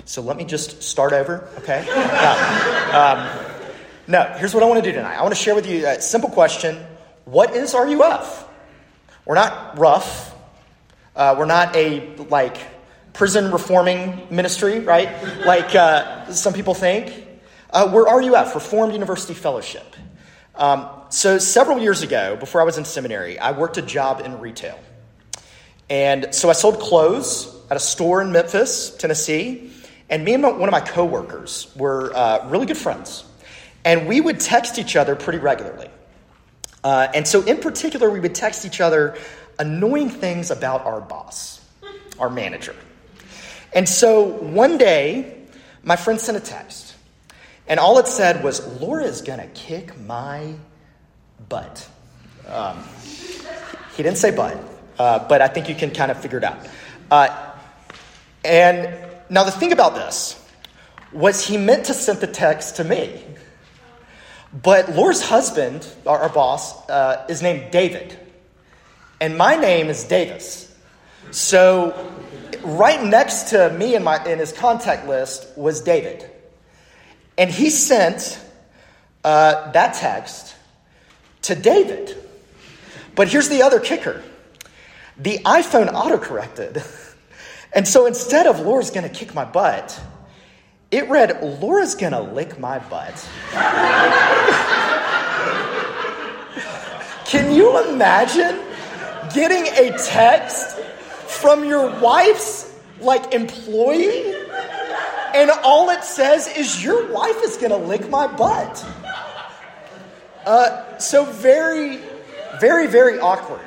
So let me just start over, okay? No, here's what I want to do tonight. I want to share with you a simple question. What is RUF? We're not rough. We're not a, prison reforming ministry, right? Some people think. We're RUF, Reformed University Fellowship. So several years ago, before I was in seminary, I worked a job in retail. And so I sold clothes at a store in Memphis, Tennessee. And me and one of my coworkers were really good friends. And we would text each other pretty regularly. And so in particular, we would text each other annoying things about our boss, our manager. And so one day, my friend sent a text. And all it said was, Laura is going to kick my butt. He didn't say butt, but I think you can kind of figure it out. And now the thing about this was he meant to send the text to me. But Laura's husband, our boss, is named David. And my name is Davis. So right next to me in his contact list was David. And he sent that text to David. But here's the other kicker. The iPhone autocorrected. And so instead of Laura's going to kick my butt, it read, Laura's going to lick my butt. Can you imagine getting a text from your wife's, employee? And all it says is, your wife is going to lick my butt. So very, very, very awkward.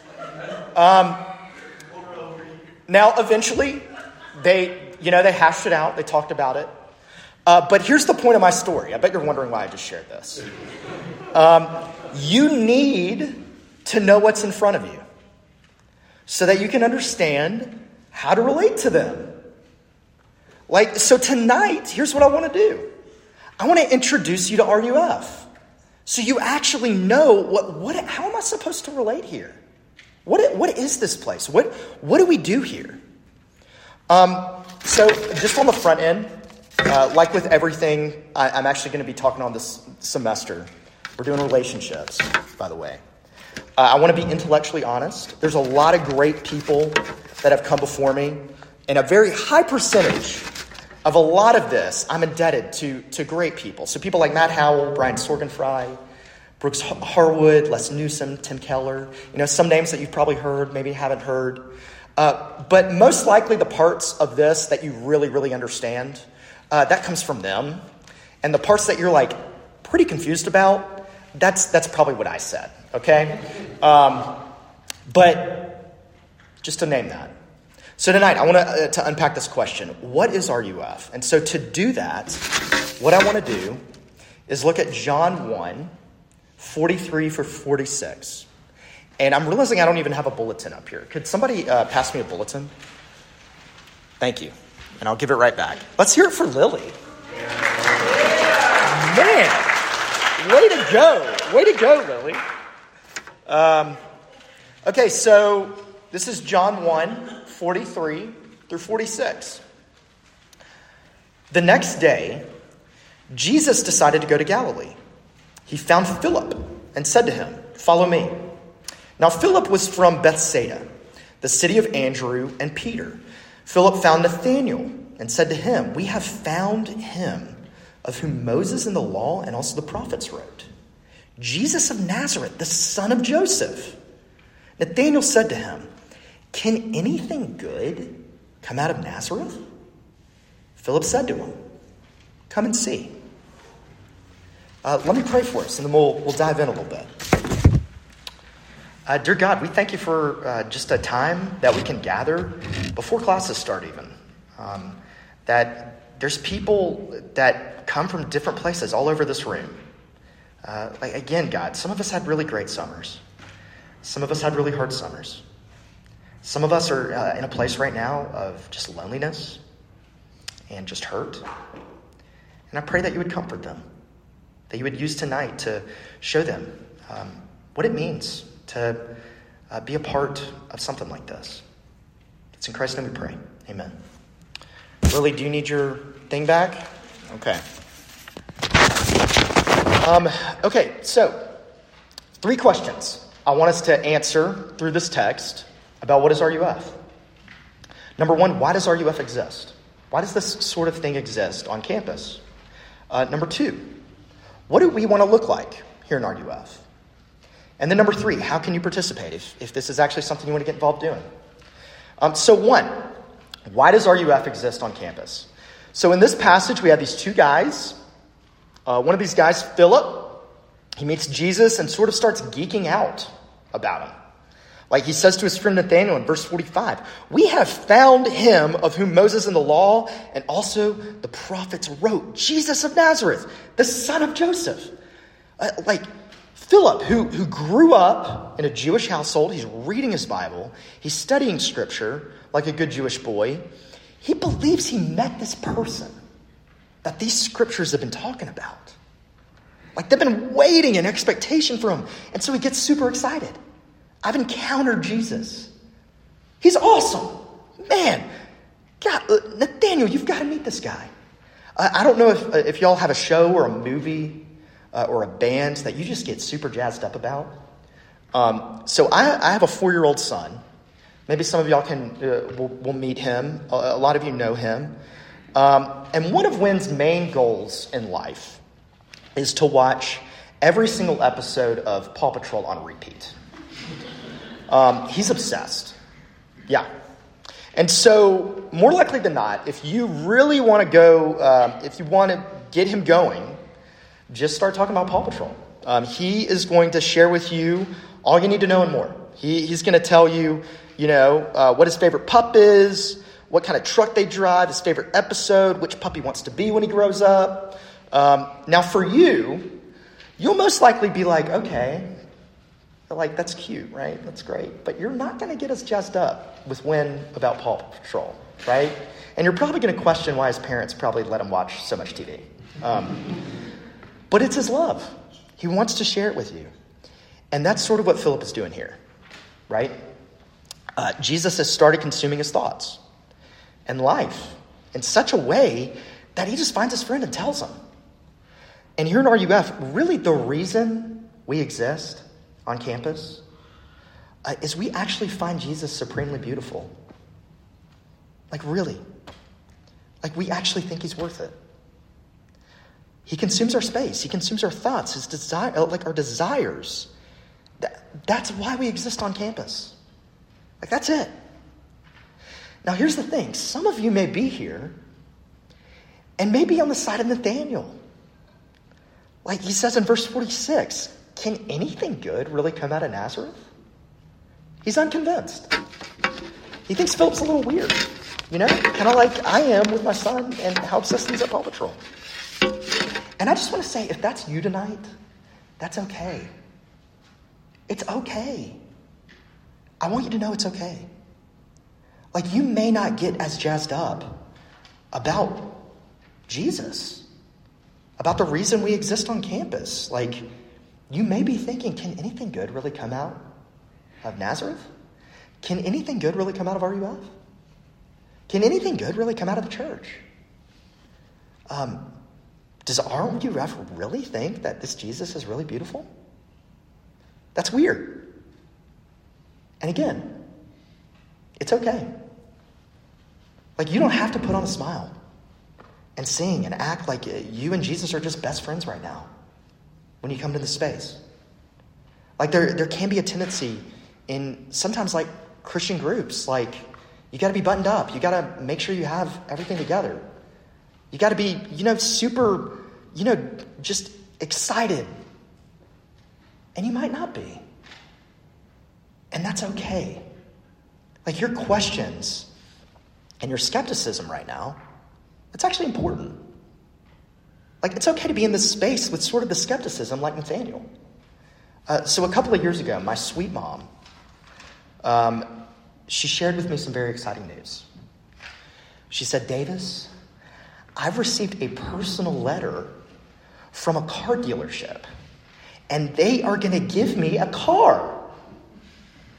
Now, eventually, they hashed it out. They talked about it. But here's the point of my story. I bet you're wondering why I just shared this. You need to know what's in front of you so that you can understand how to relate to them. So tonight, here's what I want to do. I want to introduce you to RUF so you actually know how am I supposed to relate here? What is this place? What do we do here? So just on the front end, like with everything I'm actually going to be talking on this semester, we're doing relationships, by the way. I want to be intellectually honest. There's a lot of great people that have come before me, and a very high percentage of a lot of this I'm indebted to great people. So people like Matt Howell, Brian Sorgenfrey, Brooks Harwood, Les Newsom, Tim Keller. Some names that you've probably heard, maybe haven't heard. But most likely the parts of this that you really, really understand, that comes from them. And the parts that you're pretty confused about, that's probably what I said, okay? But just to name that. So tonight I want to unpack this question. What is RUF? And so to do that, what I want to do is look at John 1, 43 for 46. And I'm realizing I don't even have a bulletin up here. Could somebody pass me a bulletin? Thank you. And I'll give it right back. Let's hear it for Lily. Man, way to go. Way to go, Lily. Okay, so this is John 1, 43 through 46. The next day, Jesus decided to go to Galilee. He found Philip and said to him, "Follow me." Now Philip was from Bethsaida, the city of Andrew and Peter. Philip found Nathanael and said to him, "We have found him of whom Moses in the law and also the prophets wrote, Jesus of Nazareth, the son of Joseph." Nathanael said to him, "Can anything good come out of Nazareth?" Philip said to him, "Come and see." Let me pray for us, and then we'll dive in a little bit. Dear God, we thank you for just a time that we can gather before classes start even. That there's people that come from different places all over this room. Again, God, some of us had really great summers. Some of us had really hard summers. Some of us are in a place right now of just loneliness and just hurt. And I pray that you would comfort them, that you would use tonight to show them what it means to be a part of something like this. It's in Christ's name we pray. Amen. Lily, do you need your thing back? Okay. Okay, so 3 questions I want us to answer through this text about what is RUF. Number 1, why does RUF exist? Why does this sort of thing exist on campus? Number 2, what do we want to look like here in RUF? And then number 3, how can you participate if this is actually something you want to get involved doing? So 1, why does RUF exist on campus? So in this passage, we have these 2 guys. One of these guys, Philip, he meets Jesus and sort of starts geeking out about him. Like he says to his friend Nathanael in verse 45, "We have found him of whom Moses in the law and also the prophets wrote, Jesus of Nazareth, the son of Joseph." Philip, who grew up in a Jewish household, he's reading his Bible, he's studying scripture like a good Jewish boy. He believes he met this person that these scriptures have been talking about. Like they've been waiting in expectation for him. And so he gets super excited. I've encountered Jesus. He's awesome. Man, God, Nathaniel, you've got to meet this guy. I don't know if y'all have a show or a movie or a band that you just get super jazzed up about. So I have a 4-year-old son. Maybe some of y'all will meet him. A lot of you know him. And one of Wynn's main goals in life is to watch every single episode of Paw Patrol on repeat. He's obsessed. Yeah. And so, more likely than not, if you really want to go, if you want to get him going, just start talking about Paw Patrol. He is going to share with you all you need to know and more. He's going to tell you, what his favorite pup is, what kind of truck they drive, his favorite episode, which pup he wants to be when he grows up. Now, for you'll most likely be like, okay, like that's cute, right? That's great. But you're not going to get us jazzed up with Wynn about Paw Patrol, right? And you're probably going to question why his parents probably let him watch so much TV. But it's his love. He wants to share it with you. And that's sort of what Philip is doing here, right? Jesus has started consuming his thoughts and life in such a way that he just finds his friend and tells him. And here in RUF, really the reason we exist on campus is we actually find Jesus supremely beautiful. Like really. Like we actually think he's worth it. He consumes our space. He consumes our thoughts, his desire, like our desires. That's why we exist on campus. Like that's it. Now here's the thing. Some of you may be here and maybe on the side of Nathaniel. Like he says in verse 46, can anything good really come out of Nazareth? He's unconvinced. He thinks Philip's a little weird, kind of like I am with my son and how obsessed he's at Paw Patrol. And I just want to say, if that's you tonight, that's okay. It's okay. I want you to know it's okay. Like you may not get as jazzed up about Jesus, about the reason we exist on campus. Like you may be thinking, can anything good really come out of Nazareth? Can anything good really come out of RUF? Can anything good really come out of the church? Does RUF really think that this Jesus is really beautiful? That's weird. And again, it's okay. Like you don't have to put on a smile and sing and act like you and Jesus are just best friends right now when you come to this space. Like there can be a tendency in sometimes like Christian groups, like you got to be buttoned up. You got to make sure you have everything together. You got to be, super, just excited. And you might not be. And that's okay. Like your questions and your skepticism right now, it's actually important. Like it's okay to be in this space with sort of the skepticism like Nathaniel. So a couple of years ago, my sweet mom, she shared with me some very exciting news. She said, Davis, I've received a personal letter from a car dealership, and they are going to give me a car.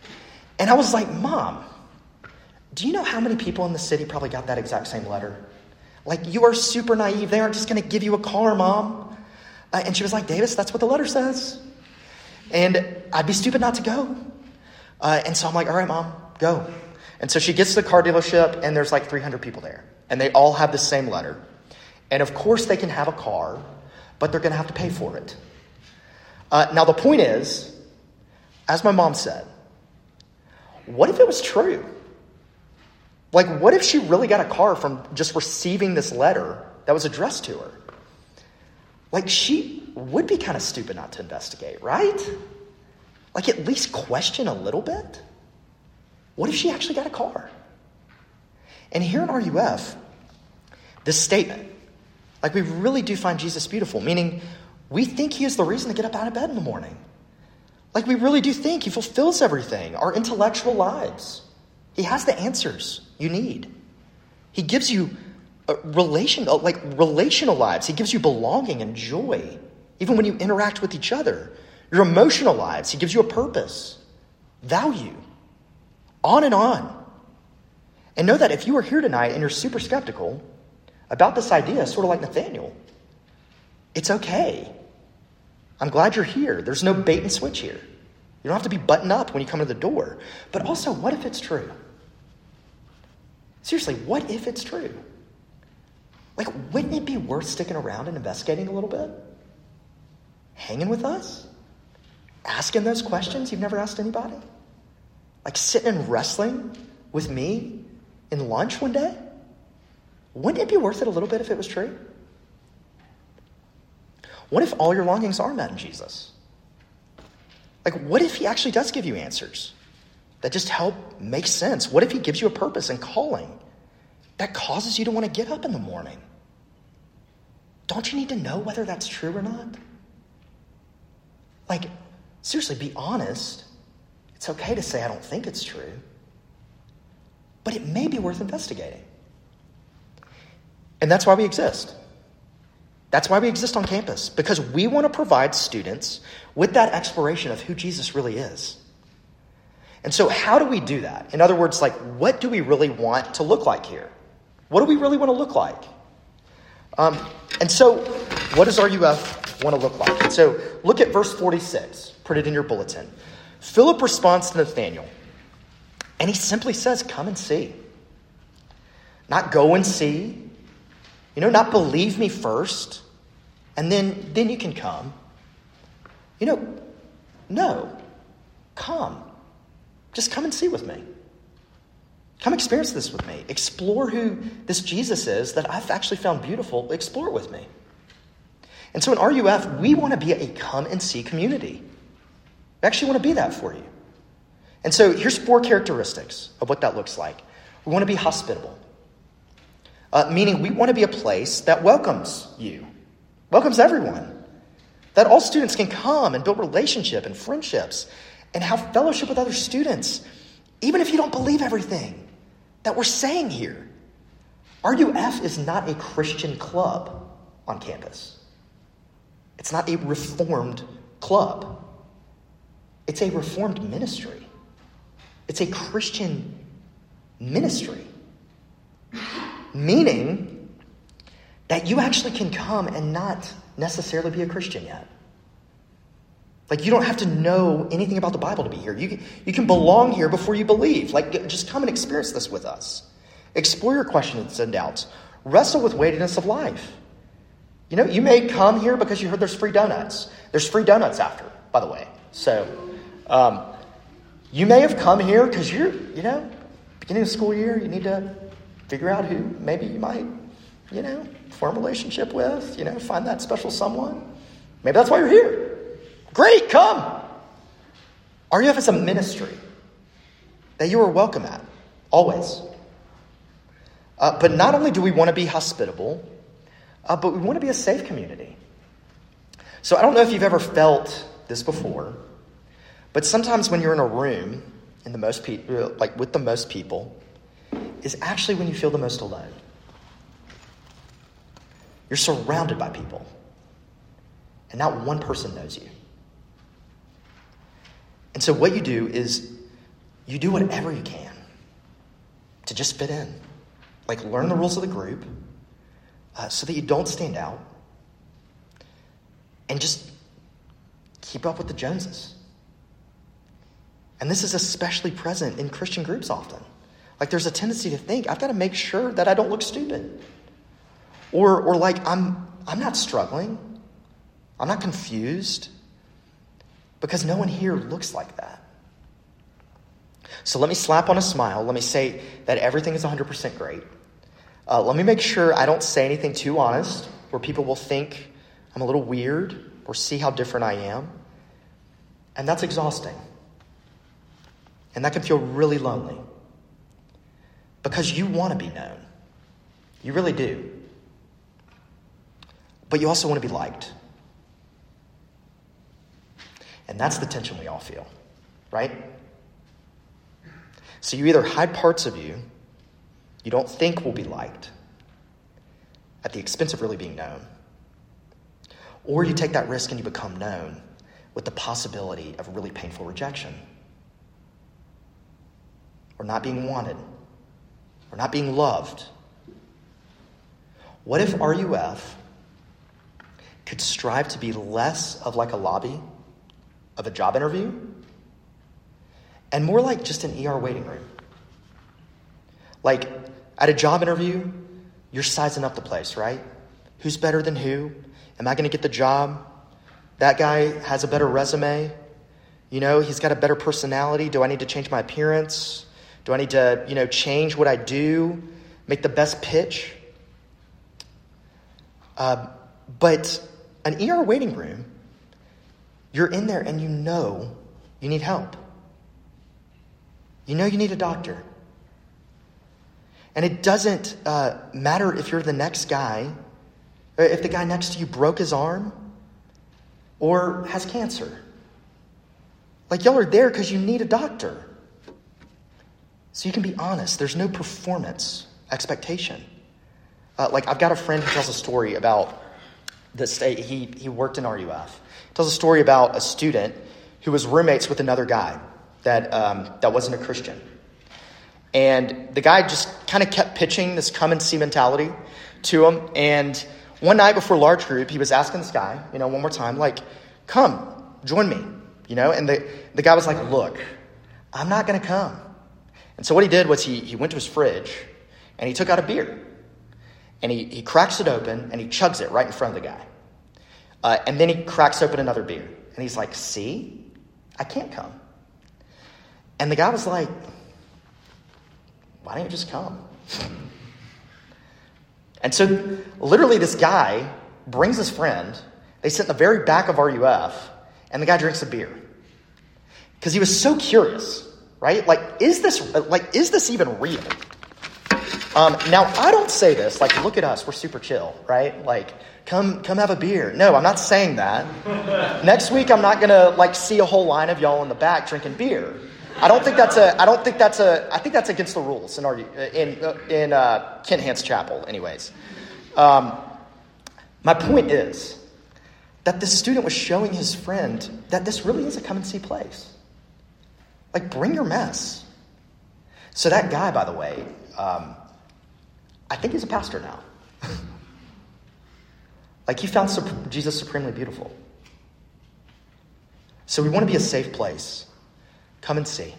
And I was like, Mom, do you know how many people in the city probably got that exact same letter Like, you are super naive. They aren't just going to give you a car, Mom. And she was like, Davis, that's what the letter says. And I'd be stupid not to go. And so I'm like, all right, Mom, go. And so she gets to the car dealership, and there's like 300 people there. And they all have the same letter. And of course they can have a car, but they're going to have to pay for it. Now the point is, as my mom said, what if it was true? Like, what if she really got a car from just receiving this letter that was addressed to her? Like, she would be kind of stupid not to investigate, right? Like, at least question a little bit. What if she actually got a car? And here in RUF, this statement, like, we really do find Jesus beautiful, meaning we think he is the reason to get up out of bed in the morning. Like, we really do think he fulfills everything, our intellectual lives. He has the answers you need. He gives you relational lives. He gives you belonging and joy, even when you interact with each other. Your emotional lives, he gives you a purpose, value, on and on. And know that if you are here tonight and you're super skeptical about this idea, sort of like Nathaniel, it's okay. I'm glad you're here. There's no bait and switch here. You don't have to be buttoned up when you come to the door. But also, what if it's true? Seriously, what if it's true? Like, wouldn't it be worth sticking around and investigating a little bit? Hanging with us? Asking those questions you've never asked anybody? Like sitting and wrestling with me in lunch one day? Wouldn't it be worth it a little bit if it was true? What if all your longings are met in Jesus? Like, what if he actually does give you answers that just help make sense? What if he gives you a purpose and calling that causes you to want to get up in the morning? Don't you need to know whether that's true or not? Like, seriously, be honest. It's okay to say I don't think it's true, but it may be worth investigating. And that's why we exist. That's why we exist on campus, because we want to provide students with that exploration of who Jesus really is. And so how do we do that? In other words, like, what do we really want to look like here? What do we really want to look like? And so what does RUF want to look like? And so look at verse 46. Put it in your bulletin. Philip responds to Nathanael, and he simply says, come and see. Not go and see. Not believe me first, and then you can come. No. Come. Just come and see with me. Come experience this with me. Explore who this Jesus is that I've actually found beautiful. Explore it with me. And so in RUF, we want to be a come and see community. We actually want to be that for you. And so here's 4 characteristics of what that looks like. We want to be hospitable. Meaning we want to be a place that welcomes you, welcomes everyone, that all students can come and build relationship and friendships and have fellowship with other students, even if you don't believe everything that we're saying here. RUF is not a Christian club on campus. It's not a reformed club. It's a reformed ministry. It's a Christian ministry. Meaning that you actually can come and not necessarily be a Christian yet. Like, you don't have to know anything about the Bible to be here. You can belong here before you believe. Like, just come and experience this with us. Explore your questions and doubts. Wrestle with weightiness of life. You may come here because you heard there's free donuts. There's free donuts after, by the way. So, you may have come here because you're, beginning of school year, you need to figure out who maybe you might, form a relationship with, find that special someone. Maybe that's why you're here. Great, come. RUF is a ministry that you are welcome at, always. But not only do we want to be hospitable, but we want to be a safe community. So I don't know if you've ever felt this before, but sometimes when you're in a room with the most people, is actually when you feel the most alone. You're surrounded by people, and not one person knows you. And so what you do is you do whatever you can to just fit in. Like, learn the rules of the group, so that you don't stand out, and just keep up with the Joneses. And this is especially present in Christian groups often. Like there's a tendency to think, I've got to make sure that I don't look stupid. Or like I'm not struggling. I'm not confused. Because no one here looks like that. So let me slap on a smile. Let me say that everything is 100% great. Let me make sure I don't say anything too honest where people will think I'm a little weird or see how different I am. And that's exhausting. And that can feel really lonely. Because you want to be known. You really do. But you also want to be liked. And that's the tension we all feel, right? So you either hide parts of you don't think will be liked at the expense of really being known, or you take that risk and you become known with the possibility of really painful rejection, or not being wanted, or not being loved. What if RUF could strive to be less of like a lobby of a job interview and more like just an ER waiting room? Like at a job interview, you're sizing up the place, right? Who's better than who? Am I going to get the job? That guy has a better resume. You know, he's got a better personality. Do I need to change my appearance? Do I need to, change what I do? Make the best pitch? But an ER waiting room, you're in there and you know you need help. You know you need a doctor. And it doesn't matter if you're the next guy, or if the guy next to you broke his arm or has cancer. Like y'all are there because you need a doctor. So you can be honest. There's no performance expectation. Like I've got a friend who tells a story about the state. He worked in RUF. He tells a story about a student who was roommates with another guy that wasn't a Christian. And the guy just kind of kept pitching this come and see mentality to him. And one night before large group, he was asking this guy, one more time, like, come, join me, And the guy was like, look, I'm not going to come. And so what he did was he went to his fridge and he took out a beer. And he cracks it open and he chugs it right in front of the guy. And then he cracks open another beer. And he's like, see, I can't come. And the guy was like, why don't you just come? And so literally this guy brings his friend. They sit in the very back of RUF and the guy drinks a beer. Because he was so curious, right? Like, is this even real? Now, I don't say this, like, look at us, we're super chill, right? Like, come have a beer. No, I'm not saying that. Next week, I'm not going to, see a whole line of y'all in the back drinking beer. I think that's against the rules in Kent Hance Chapel, anyways. My point is that this student was showing his friend that this really is a come and see place. Like, bring your mess. So that guy, by the way, I think he's a pastor now. Like, he found Jesus supremely beautiful. So we want to be a safe place. Come and see.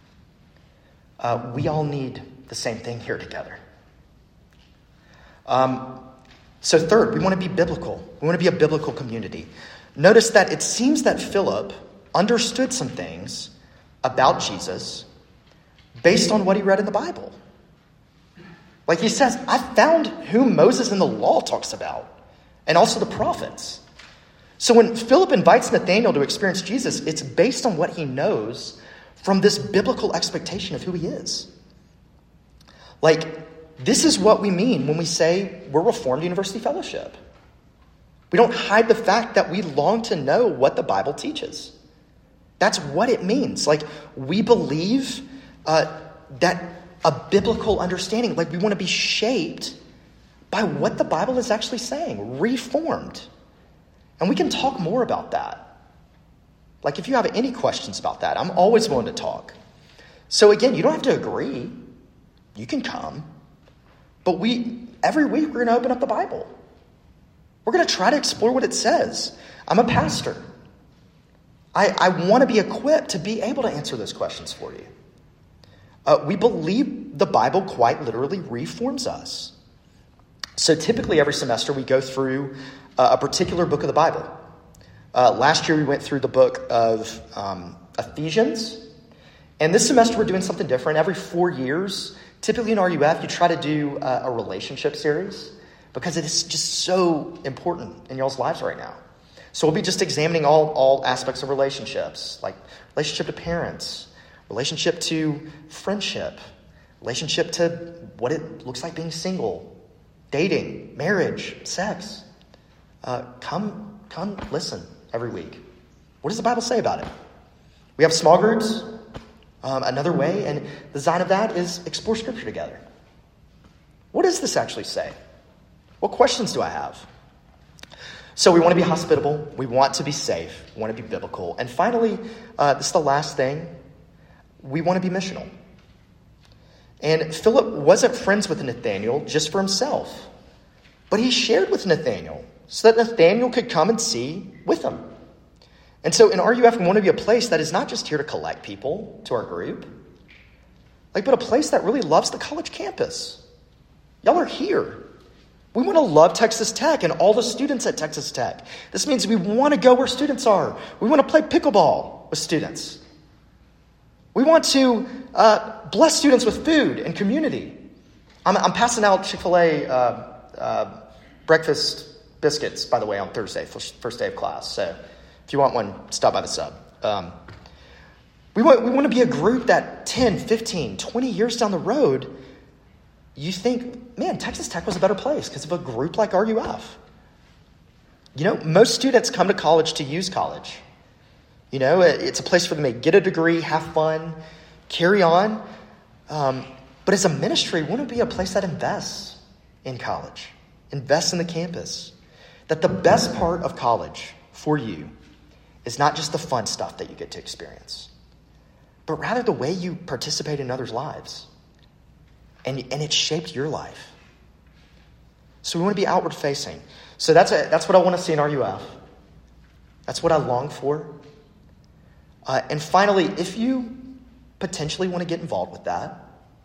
We all need the same thing here together. So third, we want to be biblical. We want to be a biblical community. Notice that it seems that Philip understood some things about Jesus based on what he read in the Bible. Like he says, I found whom Moses in the law talks about, and also the prophets. So when Philip invites Nathanael to experience Jesus, it's based on what he knows from this biblical expectation of who he is. Like, this is what we mean when we say we're Reformed University Fellowship. We don't hide the fact that we long to know what the Bible teaches. That's what it means. Like, we believe that a biblical understanding, like we want to be shaped by what the Bible is actually saying, reformed. And we can talk more about that. Like, if you have any questions about that, I'm always willing to talk. So again, you don't have to agree. You can come. But we every week we're going to open up the Bible. We're going to try to explore what it says. I'm a pastor. I want to be equipped to be able to answer those questions for you. We believe the Bible quite literally reforms us. So typically every semester we go through a particular book of the Bible. Last year we went through the book of Ephesians. And this semester we're doing something different. Every 4 years, typically in RUF, you try to do a relationship series because it is just so important in y'all's lives right now. So we'll be just examining all aspects of relationships, like relationship to parents, relationship to friendship, relationship to what it looks like being single, dating, marriage, sex. Come listen every week. What does the Bible say about it? We have small groups, another way, and the design of that is explore Scripture together. What does this actually say? What questions do I have? So we want to be hospitable. We want to be safe. We want to be biblical. And finally, this is the last thing. We want to be missional. And Philip wasn't friends with Nathanael just for himself, but he shared with Nathanael so that Nathanael could come and see with him. And so in RUF, we want to be a place that is not just here to collect people to our group, but a place that really loves the college campus. Y'all are here. We want to love Texas Tech and all the students at Texas Tech. This means we want to go where students are. We want to play pickleball with students. We want to bless students with food and community. I'm passing out Chick-fil-A breakfast biscuits, by the way, on Thursday, first day of class. So if you want one, stop by the sub. We want to be a group that 10, 15, 20 years down the road, you think, man, Texas Tech was a better place because of a group like RUF. Most students come to college to use college. It's a place for them to get a degree, have fun, carry on. But as a ministry, we want to be a place that invests in college, invests in the campus. That the best part of college for you is not just the fun stuff that you get to experience, but rather the way you participate in others' lives. And it shaped your life. So we want to be outward facing. So that's what I want to see in RUF. That's what I long for. And finally, if you potentially want to get involved with that,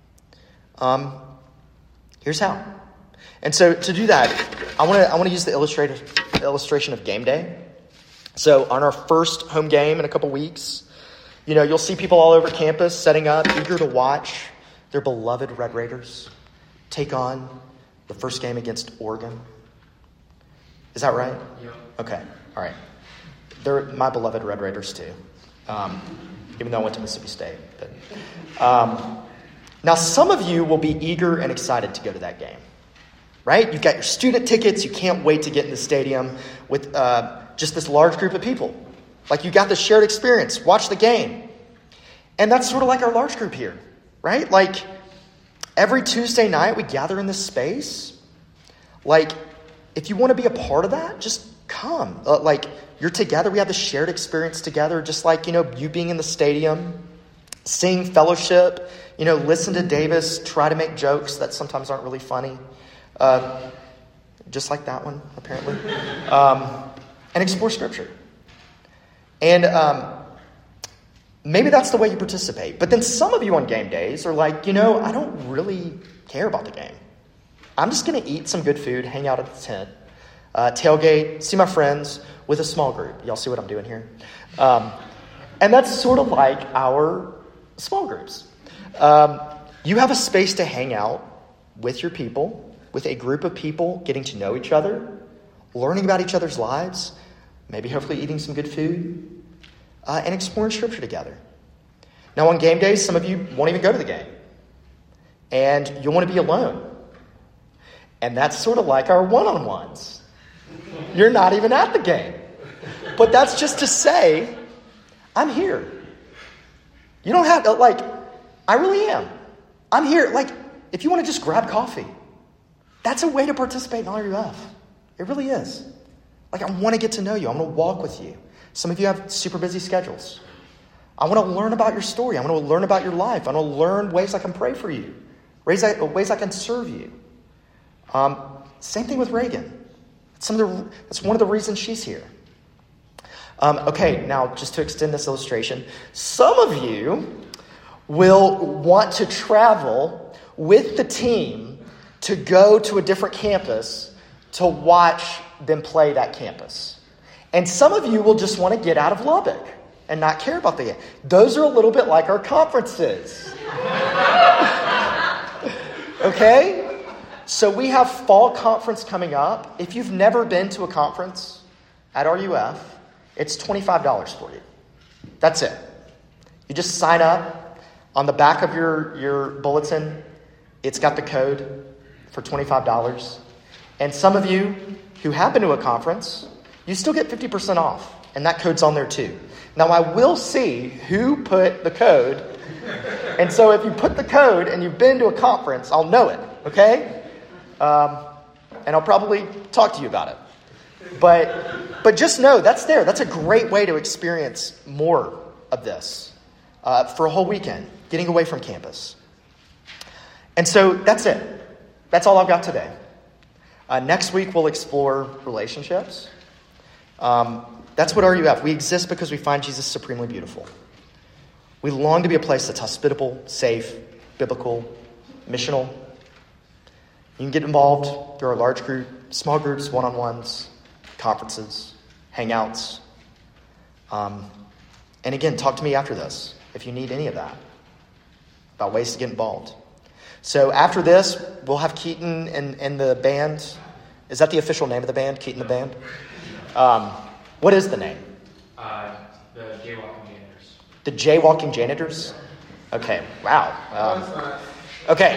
here's how. And so to do that, I want to use the illustration of game day. So on our first home game in a couple weeks, you'll see people all over campus setting up, eager to watch their beloved Red Raiders take on the first game against Oregon. Is that right? Yeah. Okay. All right. They're my beloved Red Raiders too. Even though I went to Mississippi State. But, now, some of you will be eager and excited to go to that game, right? You've got your student tickets. You can't wait to get in the stadium with just this large group of people. Like you got this shared experience. Watch the game. And that's sort of like our large group here, right? Like every Tuesday night we gather in this space. Like if you want to be a part of that, just come. You're together. We have the shared experience together, just like, you being in the stadium, sing fellowship, listen to Davis, try to make jokes that sometimes aren't really funny. Just like that one, apparently. And explore Scripture. And maybe that's the way you participate. But then some of you on game days are like, I don't really care about the game. I'm just going to eat some good food, hang out at the tent, tailgate, see my friends with a small group. Y'all see what I'm doing here? And that's sort of like our small groups. You have a space to hang out with your people, with a group of people, getting to know each other, learning about each other's lives, maybe hopefully eating some good food, and exploring Scripture together. Now on game days, some of you won't even go to the game. And you'll want to be alone. And that's sort of like our one-on-ones. You're not even at the game. But that's just to say, I'm here. You don't have to, I really am. I'm here. If you want to just grab coffee, that's a way to participate in RUF. It really is. I want to get to know you. I want to walk with you. Some of you have super busy schedules. I want to learn about your story. I want to learn about your life. I want to learn ways I can pray for you, ways I can serve you. Same thing with Reagan. That's one of the reasons she's here. Okay, now just to extend this illustration, some of you will want to travel with the team to go to a different campus to watch them play that campus. And some of you will just want to get out of Lubbock and not care about the game. Those are a little bit like our conferences. Okay? So we have fall conference coming up. If you've never been to a conference at RUF, it's $25 for you. That's it. You just sign up. On the back of your bulletin, it's got the code for $25. And some of you who have been to a conference, you still get 50% off. And that code's on there too. Now, I will see who put the code. And so if you put the code and you've been to a conference, I'll know it, okay? And I'll probably talk to you about it. But just know that's there. That's a great way to experience more of this for a whole weekend, getting away from campus. And so that's it. That's all I've got today. Next week, we'll explore relationships. That's what RUF. We exist because we find Jesus supremely beautiful. We long to be a place that's hospitable, safe, biblical, missional. You can get involved through our large group, small groups, one-on-ones, conferences, hangouts. And again, talk to me after this if you need any of that, about ways to get involved. So after this, we'll have Keaton and the band. Is that the official name of the band, Keaton the Band? What is the name? The Jaywalking Janitors. The Jaywalking Janitors? Okay, wow. Okay,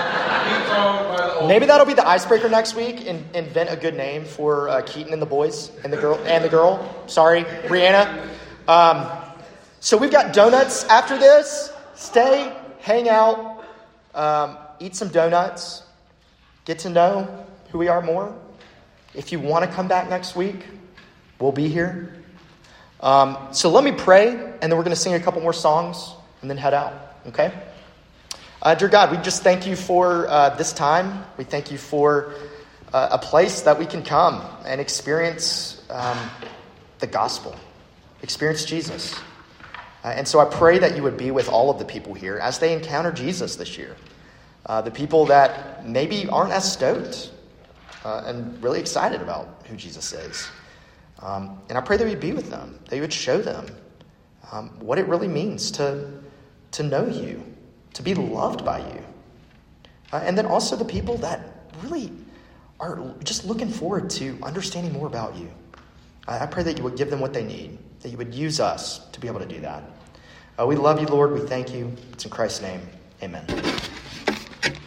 maybe that'll be the icebreaker next week. Invent a good name for Keaton and the boys and the girl. Sorry, Brianna. So we've got donuts after this. Stay, hang out, eat some donuts, get to know who we are more. If you want to come back next week, we'll be here. So let me pray, and then we're going to sing a couple more songs and then head out. Okay? Dear God, we just thank you for this time. We thank you for a place that we can come and experience the gospel, experience Jesus. And so I pray that you would be with all of the people here as they encounter Jesus this year. The people that maybe aren't as stoked and really excited about who Jesus is. And I pray that you'd be with them, that you would show them what it really means to know you, to be loved by you. And then also the people that really are just looking forward to understanding more about you. I pray that you would give them what they need, that you would use us to be able to do that. We love you, Lord. We thank you. It's in Christ's name. Amen.